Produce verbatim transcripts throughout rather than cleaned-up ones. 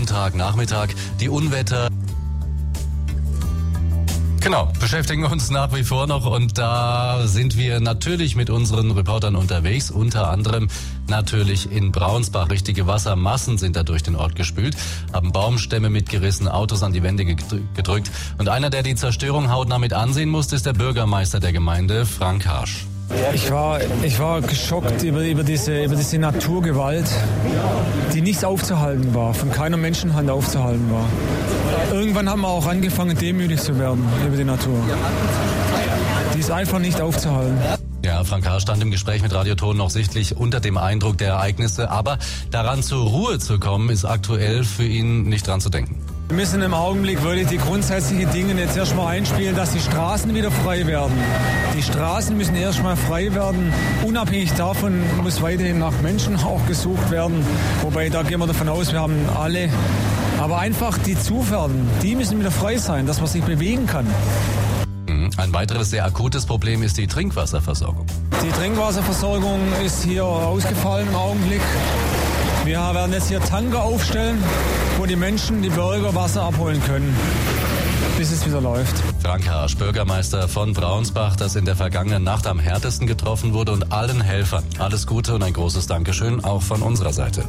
Montagnachmittag. Die Unwetter Genau, beschäftigen uns nach wie vor noch und da sind wir natürlich mit unseren Reportern unterwegs, unter anderem natürlich in Braunsbach. Richtige Wassermassen sind da durch den Ort gespült, haben Baumstämme mitgerissen, Autos an die Wände gedrückt und einer, der die Zerstörung hautnah mit ansehen musste, ist der Bürgermeister der Gemeinde, Frank Harsch. Ich war, ich war geschockt über, über, diese, über diese Naturgewalt, die nicht aufzuhalten war, von keiner Menschenhand aufzuhalten war. Irgendwann haben wir auch angefangen, demütig zu werden über die Natur. Die ist einfach nicht aufzuhalten. Ja, Frank Harsch stand im Gespräch mit Radio Ton noch sichtlich unter dem Eindruck der Ereignisse, aber daran zur Ruhe zu kommen, ist aktuell für ihn nicht dran zu denken. Wir müssen im Augenblick wirklich die grundsätzlichen Dinge jetzt erstmal einspielen, dass die Straßen wieder frei werden. Die Straßen müssen erstmal frei werden. Unabhängig davon muss weiterhin nach Menschen auch gesucht werden. Wobei, da gehen wir davon aus, wir haben alle. Aber einfach die Zufahrten, die müssen wieder frei sein, dass man sich bewegen kann. Ein weiteres sehr akutes Problem ist die Trinkwasserversorgung. Die Trinkwasserversorgung ist hier ausgefallen im Augenblick. Wir werden jetzt hier Tanker aufstellen, wo die Menschen, die Bürger Wasser abholen können, bis es wieder läuft. Frank Harsch, Bürgermeister von Braunsbach, das in der vergangenen Nacht am härtesten getroffen wurde, und allen Helfern alles Gute und ein großes Dankeschön auch von unserer Seite.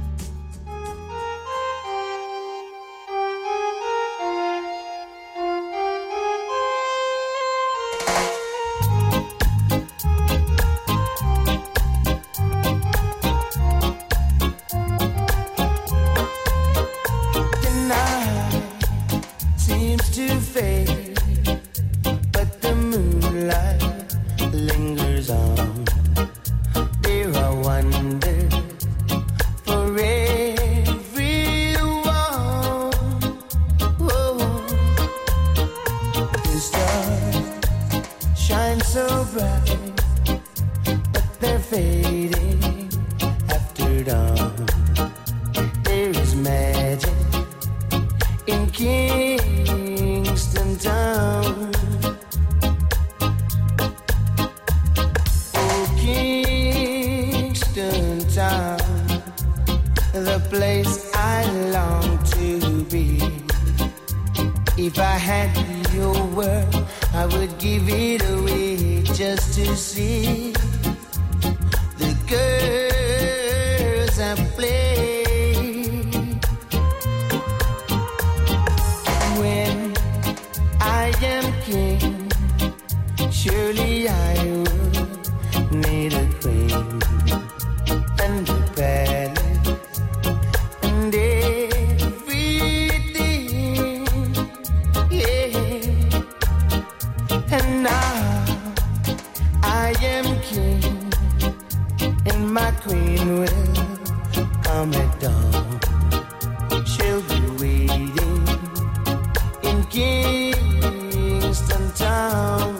So bright, but they're fading after dawn. There is magic in Kingston Town. Oh, Kingston Town, the place I long to be. If I had your world, I would give it away just to see the girls I play. When I am king, surely I would need a queen and a palace and everything, yeah. And now I am king, and my queen will come at dawn. She'll be waiting in Kingston Town.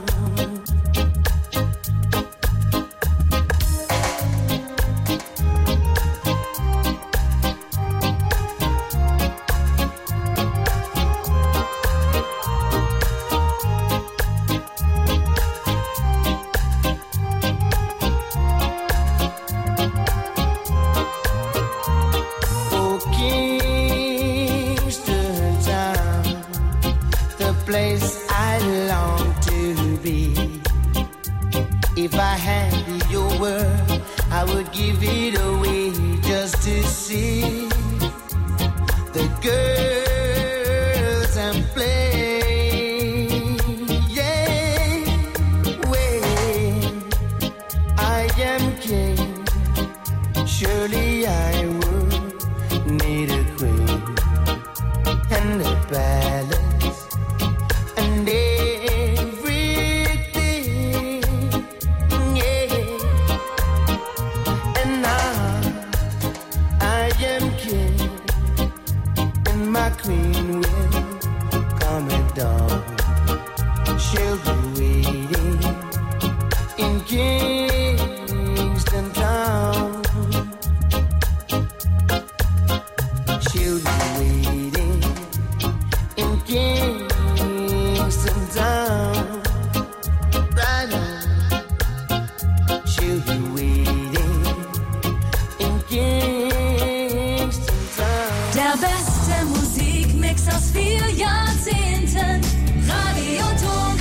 Place I long to be. If I had your word, I would give it away just to see the girls and play. Yeah, when I am king, surely I would need a queen and a palace and everything, yeah. And now I am king, and my queen will come at dawn. She'll be waiting in Kingston Town. She'll be waiting in Kingston Town, right now. She'll be waiting in Kingston Town. Der beste Der Musikmix aus vier Jahrzehnten. Radioton.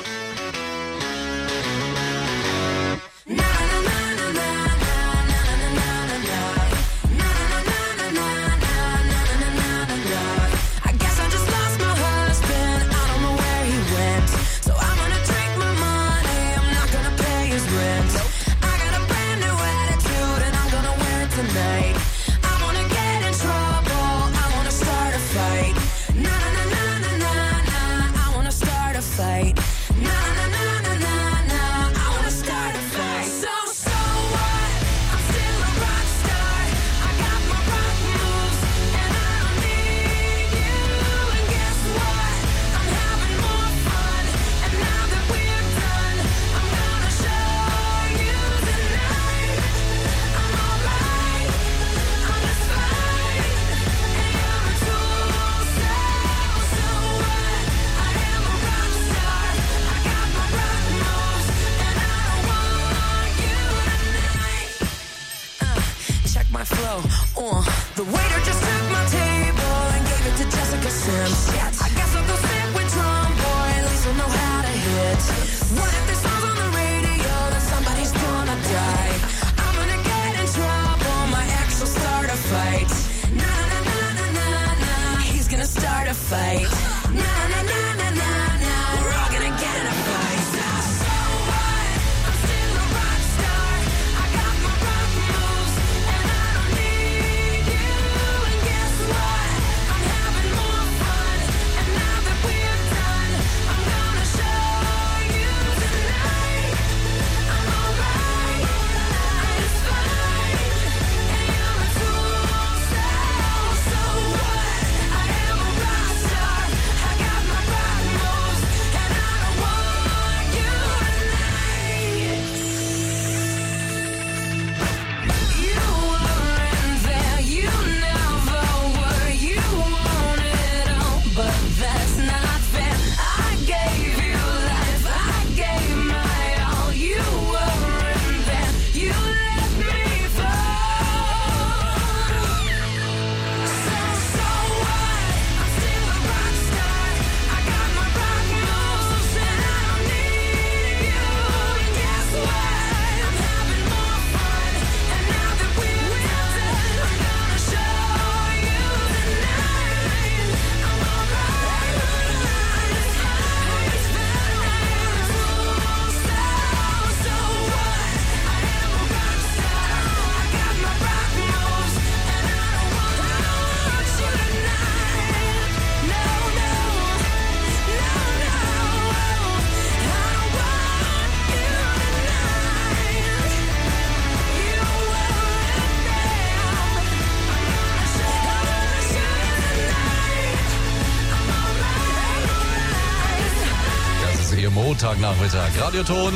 Montagnachmittag. Radioton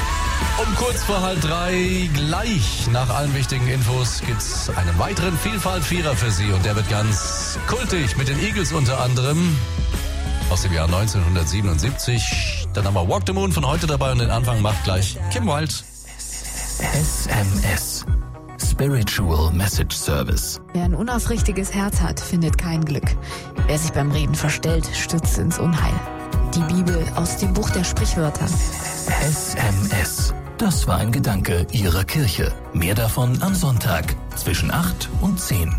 um kurz vor halb drei. Gleich nach allen wichtigen Infos gibt's einen weiteren Vielfalt-Vierer für Sie und der wird ganz kultig mit den Eagles unter anderem aus dem Jahr neunzehnhundertsiebenundsiebzig. Dann haben wir Walk the Moon von heute dabei und den Anfang macht gleich Kim Wilde. S M S Spiritual Message Service. Wer ein unaufrichtiges Herz hat, findet kein Glück. Wer sich beim Reden verstellt, stürzt ins Unheil. Die Bibel aus dem Buch der Sprichwörter. S M S. Das war ein Gedanke Ihrer Kirche. Mehr davon am Sonntag zwischen acht und zehn.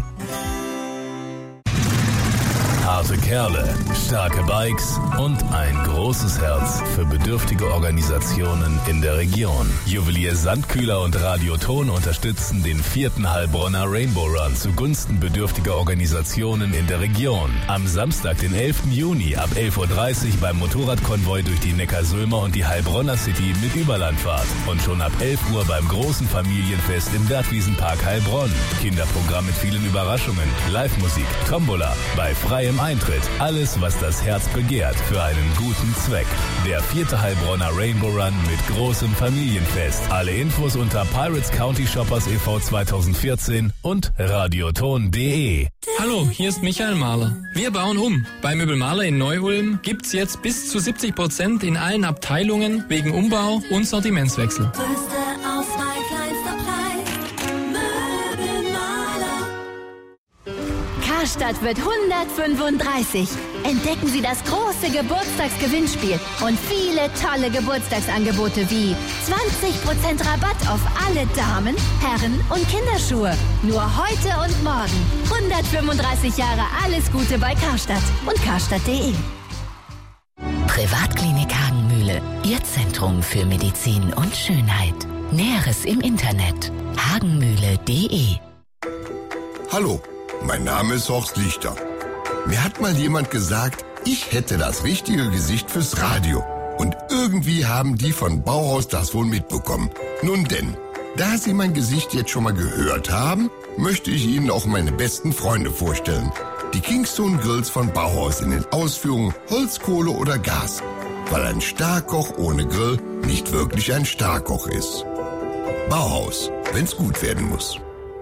Harte Kerle, starke Bikes und ein großes Herz für bedürftige Organisationen in der Region. Juwelier Sandkühler und Radioton unterstützen den vierten Heilbronner Rainbow Run zugunsten bedürftiger Organisationen in der Region. Am Samstag, den elften Juni ab elf Uhr dreißig beim Motorradkonvoi durch die Neckarsulmer und die Heilbronner City mit Überlandfahrt. Und schon ab elf Uhr beim großen Familienfest im Wertwiesenpark Heilbronn. Kinderprogramm mit vielen Überraschungen, Live-Musik, Tombola, bei freiem Eintritt. Alles, was das Herz begehrt, für einen guten Zweck. Der vierte Heilbronner Rainbow Run mit großem Familienfest. Alle Infos unter Pirates County Shoppers e V zweitausendvierzehn und radioton punkt de. Hallo, hier ist Michael Mahler. Wir bauen um. Bei Möbel Mahler in Neu-Ulm gibt's jetzt bis zu siebzig Prozent in allen Abteilungen wegen Umbau und Sortimentswechsel. Größte Auswahl, kleinster Preis. Möbel Mahler. Karstadt wird hundertfünfunddreißig. Entdecken Sie das große Geburtstagsgewinnspiel und viele tolle Geburtstagsangebote wie zwanzig Prozent Rabatt auf alle Damen, Herren und Kinderschuhe. Nur heute und morgen. hundertfünfunddreißig Jahre alles Gute bei Karstadt und karstadt punkt de. Privatklinik Hagenmühle, Ihr Zentrum für Medizin und Schönheit. Näheres im Internet hagenmühle punkt de. Hallo, mein Name ist Horst Lichter. Mir hat mal jemand gesagt, ich hätte das richtige Gesicht fürs Radio. Und irgendwie haben die von Bauhaus das wohl mitbekommen. Nun denn, da Sie mein Gesicht jetzt schon mal gehört haben, möchte ich Ihnen auch meine besten Freunde vorstellen. Die Kingstone Grills von Bauhaus in den Ausführungen Holz, Kohle oder Gas. Weil ein Starkkoch ohne Grill nicht wirklich ein Starkkoch ist. Bauhaus, wenn's gut werden muss.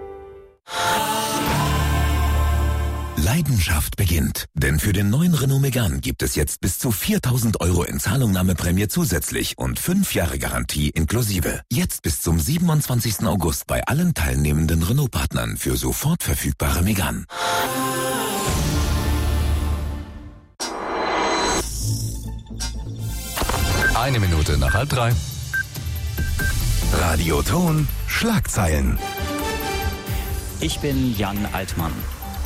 Leidenschaft beginnt, denn für den neuen Renault Megane gibt es jetzt bis zu viertausend Euro in Zahlungnahmeprämie zusätzlich und fünf Jahre Garantie inklusive. Jetzt bis zum siebenundzwanzigsten August bei allen teilnehmenden Renault-Partnern für sofort verfügbare Megane. Eine Minute nach halb drei. Radioton Schlagzeilen. Ich bin Jan Altmann.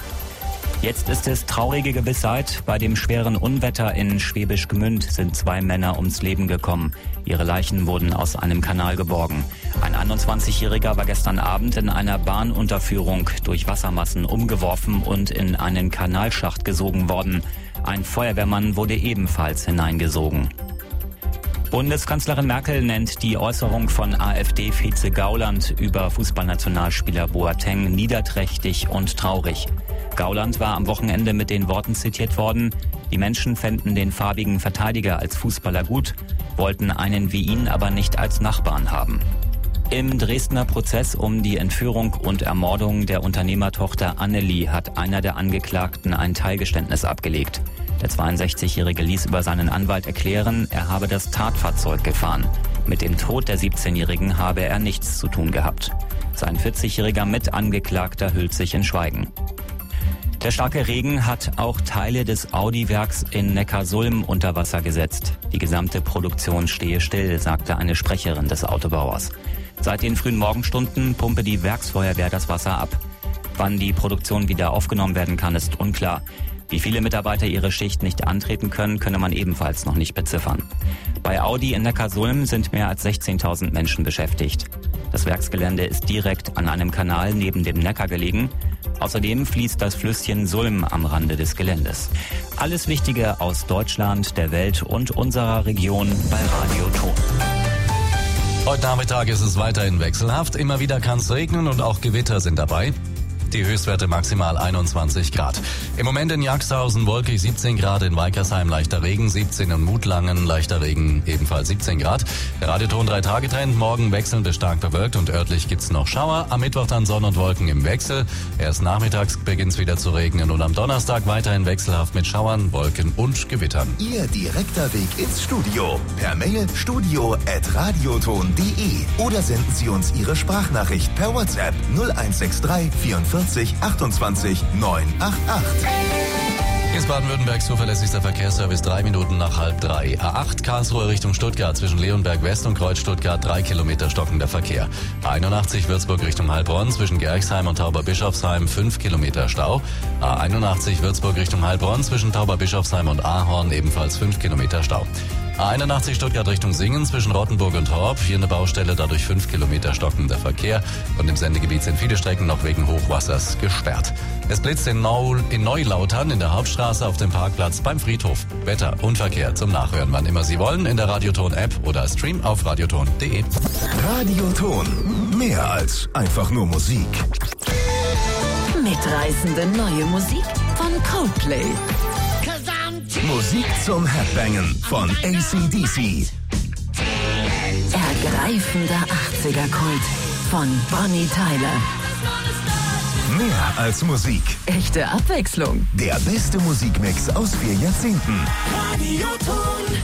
Jetzt ist es traurige Gewissheit. Bei dem schweren Unwetter in Schwäbisch Gmünd sind zwei Männer ums Leben gekommen. Ihre Leichen wurden aus einem Kanal geborgen. Ein einundzwanzigjähriger war gestern Abend in einer Bahnunterführung durch Wassermassen umgeworfen und in einen Kanalschacht gesogen worden. Ein Feuerwehrmann wurde ebenfalls hineingesogen. Bundeskanzlerin Merkel nennt die Äußerung von AfD-Vize Gauland über Fußballnationalspieler Boateng niederträchtig und traurig. Gauland war am Wochenende mit den Worten zitiert worden: Die Menschen fänden den farbigen Verteidiger als Fußballer gut, wollten einen wie ihn aber nicht als Nachbarn haben. Im Dresdner Prozess um die Entführung und Ermordung der Unternehmertochter Annelie hat einer der Angeklagten ein Teilgeständnis abgelegt. Der zweiundsechzigjährige ließ über seinen Anwalt erklären, er habe das Tatfahrzeug gefahren. Mit dem Tod der siebzehnjährigen habe er nichts zu tun gehabt. Sein vierzigjähriger Mitangeklagter hüllt sich in Schweigen. Der starke Regen hat auch Teile des Audi-Werks in Neckarsulm unter Wasser gesetzt. Die gesamte Produktion stehe still, sagte eine Sprecherin des Autobauers. Seit den frühen Morgenstunden pumpe die Werksfeuerwehr das Wasser ab. Wann die Produktion wieder aufgenommen werden kann, ist unklar. Wie viele Mitarbeiter ihre Schicht nicht antreten können, könne man ebenfalls noch nicht beziffern. Bei Audi in Neckarsulm sind mehr als sechzehntausend Menschen beschäftigt. Das Werksgelände ist direkt an einem Kanal neben dem Neckar gelegen. Außerdem fließt das Flüsschen Sulm am Rande des Geländes. Alles Wichtige aus Deutschland, der Welt und unserer Region bei Radio Ton. Heute Nachmittag ist es weiterhin wechselhaft. Immer wieder kann es regnen und auch Gewitter sind dabei. Die Höchstwerte maximal einundzwanzig Grad. Im Moment in Jagsthausen wolkig siebzehn Grad, in Weikersheim leichter Regen, siebzehn in Mutlangen leichter Regen, ebenfalls siebzehn Grad. Der Radioton drei Tage Trend, morgen wechselnd bis stark bewölkt und örtlich gibt's noch Schauer. Am Mittwoch dann Sonne und Wolken im Wechsel. Erst nachmittags beginnt's wieder zu regnen und am Donnerstag weiterhin wechselhaft mit Schauern, Wolken und Gewittern. Ihr direkter Weg ins Studio. Per Mail studio at radioton punkt de oder senden Sie uns Ihre Sprachnachricht per WhatsApp null eins sechs drei vierundvierzig achtundzwanzig neunhundertachtzig. Hier ist Baden-Württembergs zuverlässigster Verkehrsservice, drei Minuten nach halb drei. A acht Karlsruhe Richtung Stuttgart zwischen Leonberg West und Kreuz Stuttgart, drei Kilometer stockender Verkehr. A einundachtzig Würzburg Richtung Heilbronn zwischen Gerchsheim und Tauberbischofsheim, fünf Kilometer Stau. A einundachtzig Würzburg Richtung Heilbronn zwischen Tauberbischofsheim und Ahorn, ebenfalls fünf Kilometer Stau. A einundachtzig Stuttgart Richtung Singen zwischen Rottenburg und Horb, hier eine Baustelle, dadurch fünf Kilometer stockender Verkehr und im Sendegebiet sind viele Strecken noch wegen Hochwassers gesperrt. Es blitzt in, Neu in Neulautern in der Hauptstraße auf dem Parkplatz beim Friedhof. Wetter und Verkehr zum Nachhören, wann immer Sie wollen, in der Radioton-App oder Stream auf radioton punkt de. Radioton, mehr als einfach nur Musik. Mitreißende neue Musik von Coldplay. Musik zum Headbangen von A C D C. Ergreifender achtziger-Kult von Bonnie Tyler. Mehr als Musik. Echte Abwechslung. Der beste Musikmix aus vier Jahrzehnten. Radioton.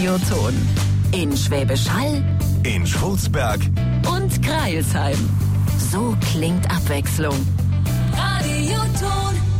Radioton. In Schwäbisch Hall, in Schwurzberg und Crailsheim. So klingt Abwechslung. Radioton.